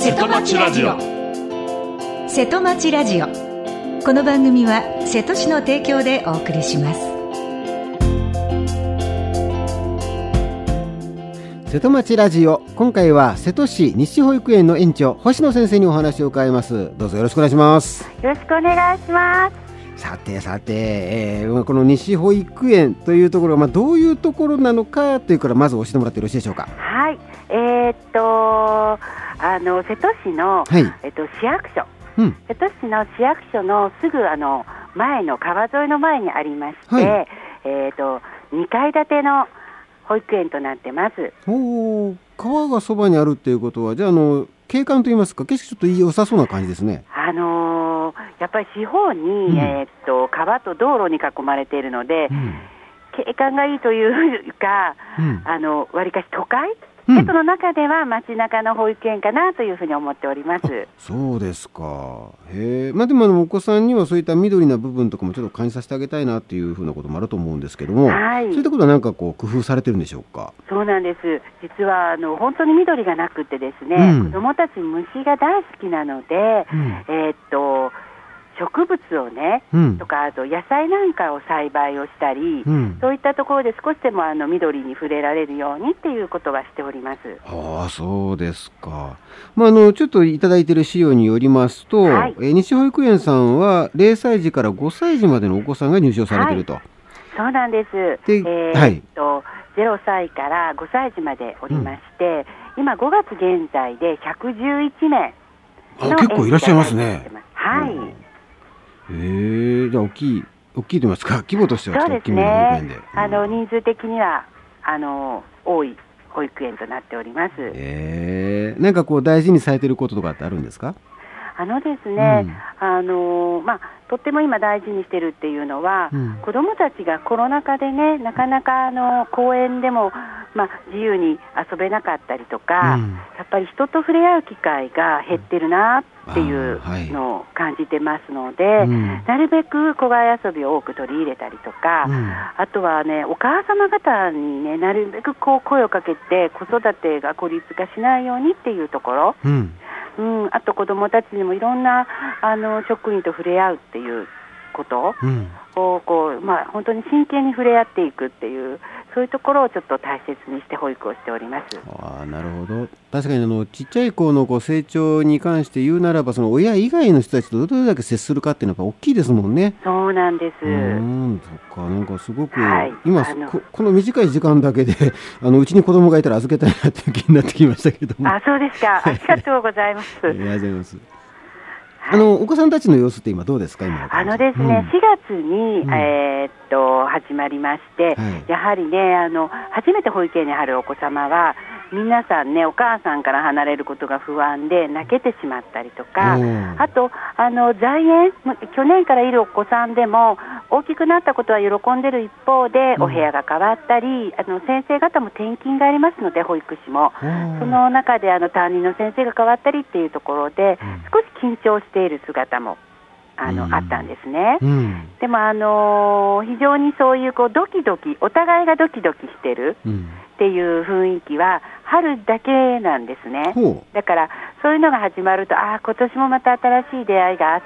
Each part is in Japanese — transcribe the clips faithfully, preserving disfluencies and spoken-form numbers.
瀬戸町ラジオ。 瀬戸町ラジオ、この番組は瀬戸市の提供でお送りします。 瀬戸町ラジオ、今回は瀬戸市西保育園の園長星野先生にお話を伺います。どうぞよろしくお願いします。 よろしくお願いします。 さてさて、えー、この西保育園というところが、まあ、どういうところなのかというからまず教えてもらってよろしいでしょうか。 はい、えー、っとあの瀬戸市の、はい、えっと、市役所、うん、瀬戸市の市役所のすぐあの前の川沿いの前にありまして、はい、えー、っとにかい建ての保育園となってます。 おー、川がそばにあるっていうことは、じゃあ、あの景観といいますか、景色ちょっと良さそうな感じですね。 あのー、やっぱり四方に、うん、えー、っと川と道路に囲まれているので、うん、景観がいいというか、うん、あの割かし都会、うん、その中では街中の保育園かなというふうに思っております。 そうですか。へえ、まあ、でもあのお子さんにはそういった緑な部分とかもちょっと感じさせてあげたいなっていうふうなこともあると思うんですけども、はい、そういったことは何かこう工夫されてるんでしょうか。 そうなんです。実はあの本当に緑がなくてですね、うん、子どもたち虫が大好きなので、うん、えー、っと植物をね、うん、とかあと野菜なんかを栽培をしたり、うん、そういったところで少しでもあの緑に触れられるようにっていうことはしております。 ああ、そうですか。まあ、あのちょっといただいている資料によりますと、はい、え西保育園さんはれいさいじからごさいじまでのお子さんが入所されていると、はい、 そうなんです。で、えーはい、とゼロさいからごさいじまでおりまして、うん、今ごがつ現在でひゃくじゅういちめいのあ、結構いらっしゃいますね。 はい。 へえ、じゃあ大きい大きいと言いますか、規模としては大きめの保育園で、 あの人数的にはあの多い保育園となっております。 えー、なんかこう大事にされていることとかってあるんですか。 あのですね、うん、あのまあ、とっても今大事にしてるっていうのは、うん、子どもたちがコロナ禍でね、なかなかあの公園でも、まあ、自由に遊べなかったりとか、うん、やっぱり人と触れ合う機会が減ってるなっていうのを感じてますので、はい、うん、なるべく校外遊びを多く取り入れたりとか、うん、あとはね、お母様方にね、なるべくこう声をかけて子育てが孤立化しないようにっていうところ、うん、うん、あと子どもたちにもいろんなあの職員と触れ合うっていうことをこう、まあ、本当に真剣に触れ合っていくっていう、そういうところをちょっと大切にして保育をしております。 ああ、なるほど。確かにあのちっちゃい子のこう成長に関して言うならば、その親以外の人たちとどれだけ接するかっていうのはやっぱ大きいですもんね。 そうなんです。 うん、そっか、なんかすごく、はい、今こ, この短い時間だけであのうちに子供がいたら預けたいなっていう気になってきましたけども。 あ、そうですか。ありがとうございます。 ありがとうございます。あのお子さんたちの様子って今どうですか。今あのですね、うん、しがつに、うん、えー、っと始まりまして、はい、やはりね、あの初めて保育園に入るお子様は皆さんね、お母さんから離れることが不安で泣けてしまったりとか、あとあの在園、去年からいるお子さんでも大きくなったことは喜んでる一方で、お部屋が変わったり、あの先生方も転勤がありますので、保育士もその中であの担任の先生が変わったりっていうところで、少し緊張している姿もあの、うん、あったんですね、うん、でも、あのー、非常にそういう、こうドキドキ、お互いがドキドキしてるっていう雰囲気は春だけなんですね、うん、だからそういうのが始まると、ああ今年もまた新しい出会いがあって、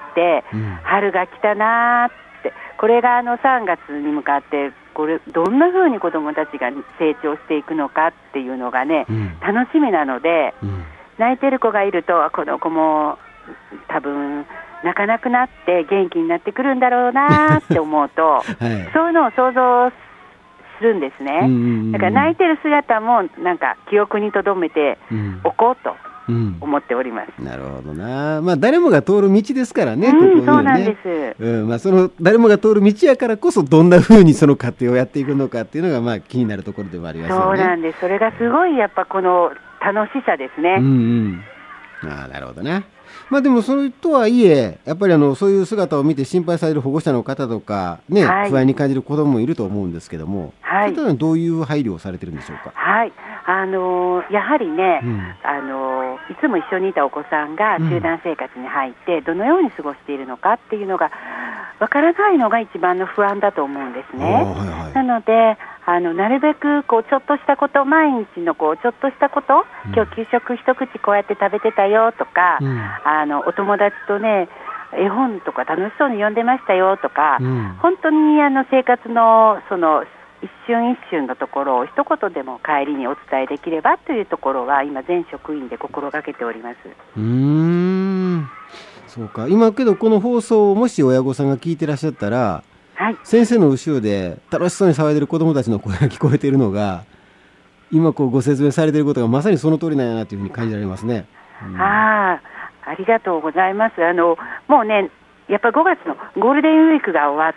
うん、春が来たなって、これがあのさんがつに向かってこれどんな風に子どもたちが成長していくのかっていうのがね、うん、楽しみなので、うん、泣いてる子がいると、この子も多分泣かなくなって元気になってくるんだろうなって思うと、はい、そういうのを想像するんですね、うんうんうん、だから泣いてる姿もなんか記憶に留めておこうと思っております、 うん、なるほどな、まあ、誰もが通る道ですからね、 うん、 ここね、 そうなんです、 うん、まあ、その誰もが通る道やからこそどんな風にその過程をやっていくのかっていうのがまあ気になるところでもありますよね。 そうなんです。それがすごいやっぱこの楽しさですね、 うんうん、ああ、なるほどね。まあ、でもそれとはいえ、やっぱりあのそういう姿を見て心配される保護者の方とか、ね、はい、不安に感じる子どももいると思うんですけども、はい、それとはどういう配慮をされてるんでしょうか。 はい、あのー、やはりね、うん、あのー、いつも一緒にいたお子さんが集団生活に入ってどのように過ごしているのかっていうのがわからないのが一番の不安だと思うんですね。はいはい、なのであのなるべくこうちょっとしたこと、毎日のこうちょっとしたこと、うん、今日給食一口こうやって食べてたよとか、うん、あのお友達とね絵本とか楽しそうに読んでましたよとか、うん、本当にあの生活のその一瞬一瞬のところを一言でも帰りにお伝えできればというところは今全職員で心がけております。 うーん、そうか。今けどこの放送をもし親御さんが聞いてらっしゃったら、はい、先生の後ろで楽しそうに騒いでる子どもたちの声が聞こえているのが今こうご説明されていることがまさにその通りなんやなというふうに感じられますね。 うん、ああ、ありがとうございます。あのもうねやっぱりごがつのゴールデンウィークが終わって、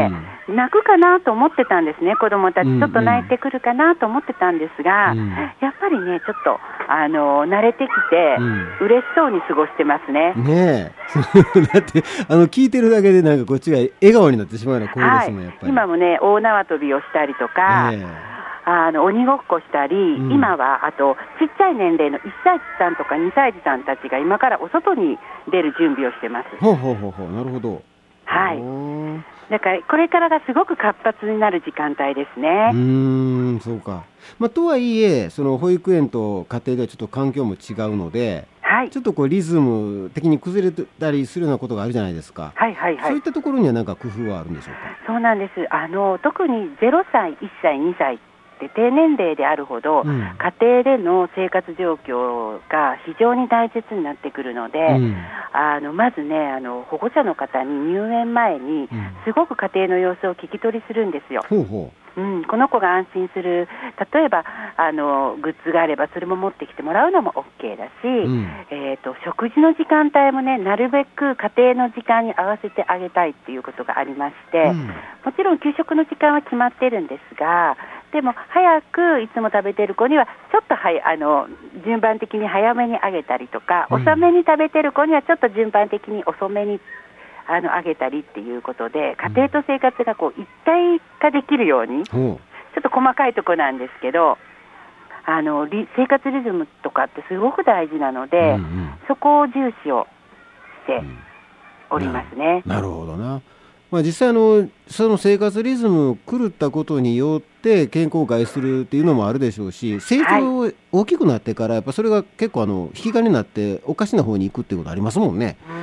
うん、泣くかなと思ってたんですね。子どもたちちょっと泣いてくるかなと思ってたんですが、うん、やっぱりねちょっとあの慣れてきて、うん、嬉しそうに過ごしてますね。 ねえだってあの聞いてるだけでなんかこっちが笑顔になってしまうような声ですもん、はい、やっぱり今もね大縄跳びをしたりとか、えーあの鬼ごっこしたり、うん、今はあとちっちゃい年齢のいっさい児さんとかにさい児さんたちが今からお外に出る準備をしてます。 ほうほうほうほう、なるほど。 はい、だからこれからがすごく活発になる時間帯ですね。 うーん、そうか。まあ、とはいえその保育園と家庭ではちょっと環境も違うので、はい、ちょっとこうリズム的に崩れたりするようなことがあるじゃないですか。 はいはいはい、 そういったところには何か工夫はあるんでしょうか。 そうなんです。あの特にゼロさい、いっさい、にさいで低年齢であるほど、うん、家庭での生活状況が非常に大切になってくるので、うん、あのまずねあの保護者の方に入園前にすごく家庭の様子を聞き取りするんですよ。ほうほう、うん、この子が安心する、例えばあのグッズがあればそれも持ってきてもらうのも OK だし、うん、えーと、食事の時間帯もねなるべく家庭の時間に合わせてあげたいっていうことがありまして、うん、もちろん給食の時間は決まってるんですが、でも早くいつも食べてる子にはちょっとはあの順番的に早めにあげたりとか、うん、遅めに食べてる子にはちょっと順番的に遅めにあのあげたりっていうことで、家庭と生活がこう一体化できるように、うん、ちょっと細かいところなんですけど、あのリ生活リズムとかってすごく大事なので、うんうん、そこを重視をしておりますね。 うん、な, なるほどな。まあ、実際あのその生活リズム狂ったことによって健康を害するっていうのもあるでしょうし、成長大きくなってからやっぱそれが結構あの引き金になっておかしな方に行くっていうことありますもんね。うん、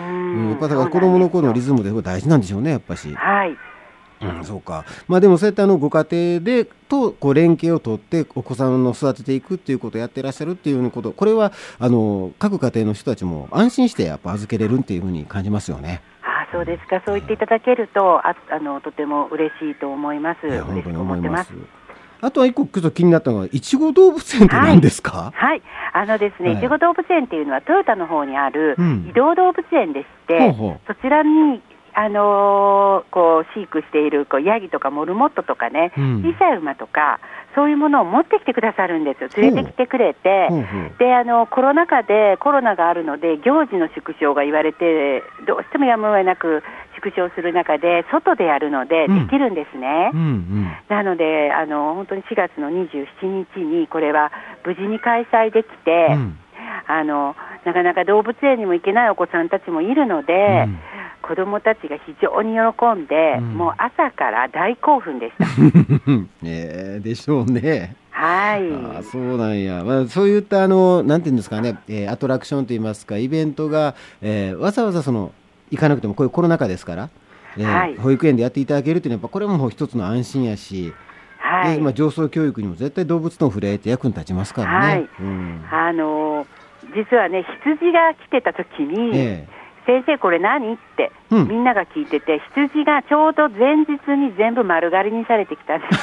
やっぱだから子どもの頃のリズムで大事なんでしょうね、やっぱし。はい、うん、そうか。まあでもそうやってあのご家庭でとこう連携を取ってお子さんを育てていくっていうことをやってらっしゃるっていうこと、これはあの各家庭の人たちも安心してやっぱ預けれるっていうふうに感じますよね。 そうですか。そう言っていただけると、ああのとても嬉しいと思います。 本当に思います。あとは一個ちょっと気になったのがいちご動物園って何ですか。 はい、はい、あのですね、いちご動物園っていうのはトヨタの方にある移動動物園でして、うん、ほうほう、そちらにあのー、こう飼育しているこうヤギとかモルモットとかね、うん、小さい馬とかそういうものを持ってきてくださるんですよ。連れてきてくれて、ほうほう、であのコロナ禍でコロナがあるので行事の縮小が言われてどうしてもやむを得なく縮小する中で外でやるのでできるんですね。うんうんうん、なのであの本当にしがつのにじゅうしちにちにこれは無事に開催できて、うん、あのなかなか動物園にも行けないお子さんたちもいるので、うん、子どもたちが非常に喜んで、うん、もう朝から大興奮でした。 えー、でしょうね。 はい。 あ、そうなんや。まあ、そういったあのなんていうんですかね、えー、アトラクションといいますかイベントが、えー、わざわざその行かなくてもこういうコロナ禍ですから、えーはい、保育園でやっていただけるというのはやっぱこれも一つの安心やし、はい、でまあ、上層教育にも絶対動物との触れ合いって役に立ちますからね。はい、うん、あのー、 実はね羊が来てた時に、えー、先生これ何って、うん、みんなが聞いてて羊がちょうど前日に全部丸刈りにされてきたん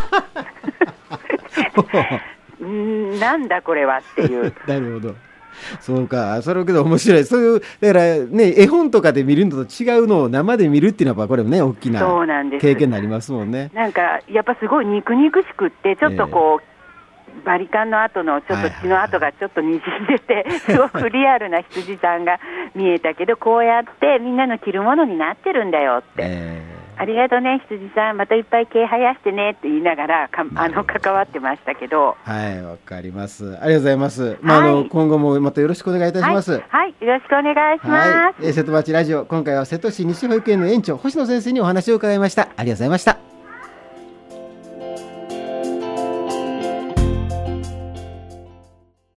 ですんなんだこれはっていうなるほど。そうか、それはけど面白い。そういうだからね絵本とかで見るのと違うのを生で見るっていうのはやっぱこれもね大きな経験になりますもんね。 なんかやっぱすごい肉々しくってちょっとこう、えー、バリカンの後のちょっと血の跡がちょっとにじんでて、はいはいはい、すごくリアルな羊さんが見えたけどこうやってみんなの着るものになってるんだよって、えーありがとうね、羊さん、またいっぱい毛生やしてねって言いながらかあの関わってましたけど。 はい、わかります。ありがとうございます。まあ、はい、あの今後もまたよろしくお願いいたします。 はい、はい、よろしくお願いします。 はい、瀬戸町ラジオ、今回は瀬戸市西保育園の園長星野先生にお話を伺いました。ありがとうございました。